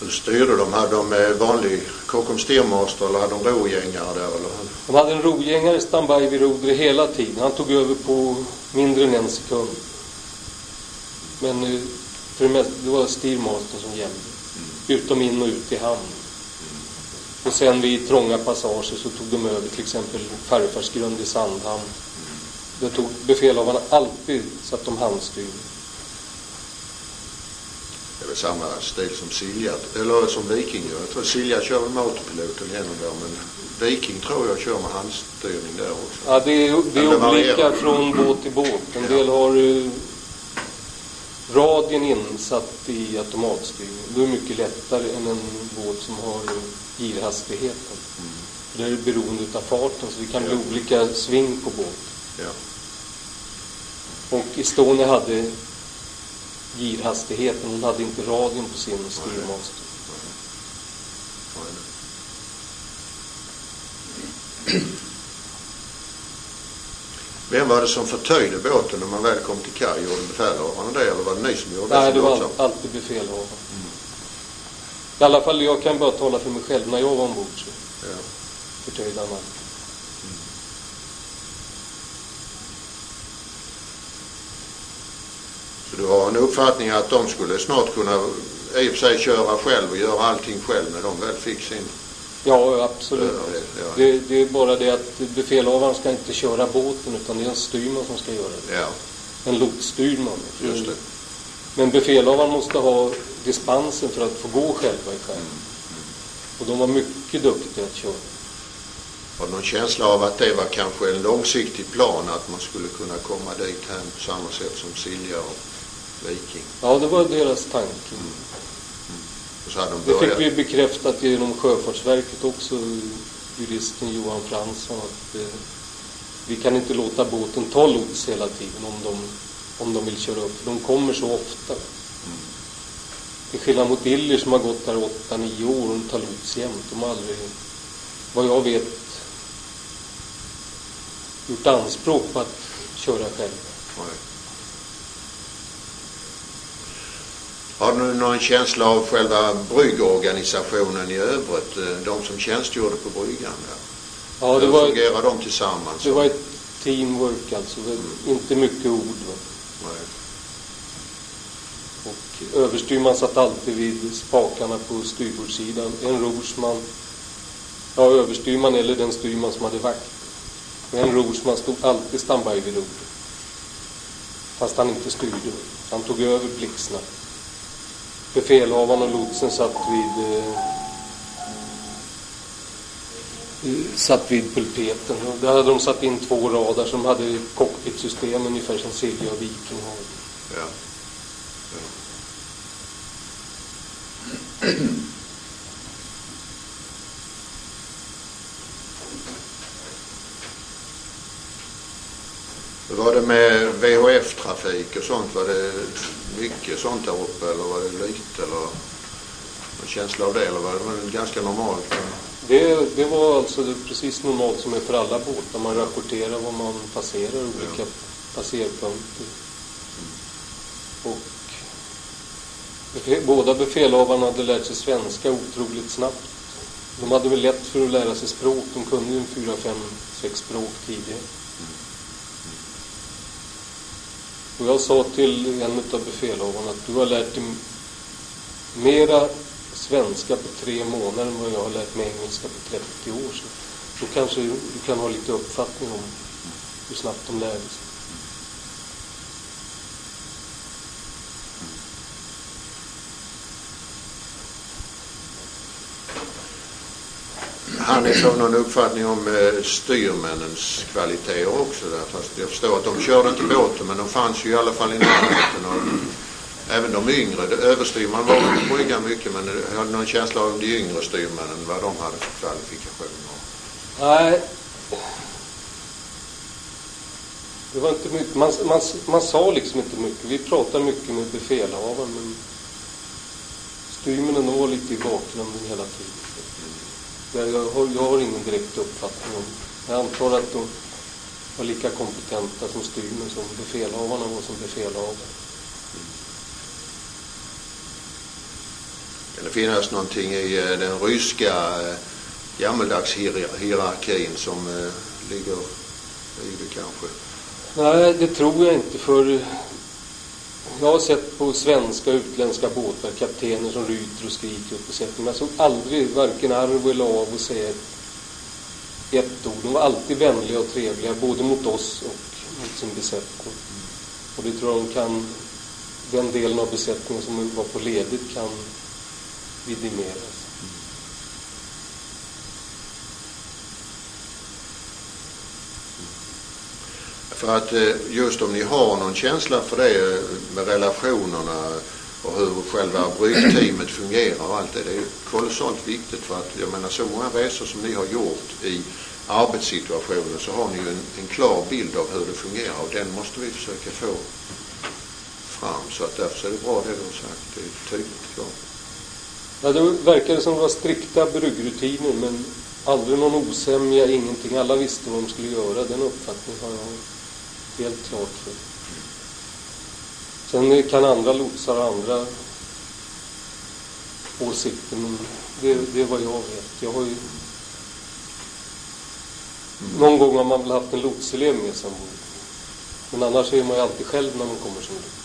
Hur styrde de? Hade de vanlig Kockums Steermaster eller hade de rogängare där? Eller? De hade en rogängare standby vid rodret hela tiden. Han tog över på mindre än en sekund. Men för det mesta, det var Steermaster som gällde. Utom in och ut i hamn. Och sen vid trånga passager så tog de över till exempel Farfarsgrund i Sandhamn. Då tog befälhavarna alltid så att de handstyrde. Det är väl samma stil som Silja, eller som Viking gör. Jag tror Silja kör med autopiloten genom där, men Viking tror jag kör med handstyrning där också. Ja, det är olika från båt till båt. En del har radien insatt i automatstyrning. Det är mycket lättare än en båt som har girhastigheten. Det är beroende av farten, så det kan bli olika sving på båt. Ja. Och Estonia hade girhastigheten, hon hade inte radion på sin styrmaster. Vem var det som förtöjde båten när man väl kom till kaj? Gjorde befälhavaren det, eller var det ni som gjorde det? Nej, det var alltid befälhavaren. I alla fall, jag kan bara tala för mig själv. När jag var ombord så förtöjde han allt. Så du har en uppfattning att de skulle snart kunna i och för sig köra själv och göra allting själv när de väl fick sin... Ja, absolut. Det är bara det att befälhavaren ska inte köra båten, utan det är en styrman som ska göra det. Ja. En lotsstyrman. Just det. Men befälhavaren måste ha dispensen för att få gå själva i skärm. Och de var mycket duktiga att köra. Har du någon känsla av att det var kanske en långsiktig plan att man skulle kunna komma dit här på samma sätt som Silja och Viking? Ja, det var deras tanke. Så hade de det börjat... fick vi bekräftat genom Sjöfartsverket också, juristen Johan Fransson, att vi kan inte låta båten ta lots hela tiden om de vill köra upp. För de kommer så ofta. Det är skillnad mot Iller som har gått där 8-9 år och de tar lots jämt. De har aldrig, vad jag vet, gjort anspråk på att köra själva. Nej. Har du någon känsla av själva bryggorganisationen i övrigt? De som tjänstgjorde på bryggan där? Ja, hur fungerar de tillsammans? Det var ett teamwork alltså. Inte mycket ord. Va? Nej. Och överstyrman satt alltid vid spakarna på styrbordssidan. En rorsman. Ja, överstyrman eller den styrman som hade vakt. Och en rorsman stod alltid standby vid rodret. Fast han inte styrde. Han tog över blixtsnabbt. Befälhavaren och lotsen satt vid pulpeten. Och där hade de satt in 2 radar som hade cockpitsystem ungefär som Silja och Viking har. Ja. Hur var det med VHF-trafik och sånt? Var det mycket sånt där uppe eller var det lite? Eller en känsla av det? Eller var det ganska normalt? Det var alltså precis normalt som är för alla båtar. Man rapporterar vad man passerar, olika passerpunkter. Och båda befälhavarna hade lärt sig svenska otroligt snabbt. De hade väl lätt för att lära sig språk. De kunde ju 4, 5, 6 språk tidigare. Och jag sa till en av befälhavarna att du har lärt dig mera svenska på 3 månader än vad jag har lärt mig engelska på 30 år. Så då kanske du kan ha lite uppfattning om hur snabbt de lärde sig. Han är så någon uppfattning om styrmännens kvaliteter också där. Fast jag förstår att de körde inte båten, men de fanns ju i alla fall i närheten. Och även de yngre, överstyrman var på bryggan mycket, men jag hade någon känsla av de yngre styrmännen, vad de hade för kvalifikationer. Nej, det var inte mycket. Man sa liksom inte mycket. Vi pratade mycket med befälhavaren, men styrmännen var lite i bakgrunden hela tiden. Jag har ingen direkt uppfattning om. Jag antar att de var lika kompetenta som styrmän som befälhavarna var som befälhavare. Kan det finnas någonting i den ryska gammeldags hierarkin som ligger i det kanske? Nej, det tror jag inte, för jag har sett på svenska och utländska båtar kaptener som ryter och skriker upp besättningen. Jag såg aldrig varken arv eller av att säga ett ord. De var alltid vänliga och trevliga, både mot oss och mot sin besättning. Och det tror jag den delen av besättningen som var på ledigt kan vidimeras. För att just om ni har någon känsla för det med relationerna och hur själva bryggteamet fungerar och allt det, det är ju kolossalt viktigt, för att jag menar, så många resor som ni har gjort i arbetssituationer så har ni ju en klar bild av hur det fungerar, och den måste vi försöka få fram, så att därför är det bra det du har sagt, det är tydligt klart. Ja, det verkade som det var strikta bryggrutiner, men aldrig någon osämja, ingenting. Alla visste vad de skulle göra. Den uppfattningen har jag helt klart för. Sen kan andra lotsar ha andra åsikter, men det är vad jag vet. Jag har ju någon gång har man väl haft en lotselev med sig ombord. Men annars är man ju alltid själv när man kommer som lots.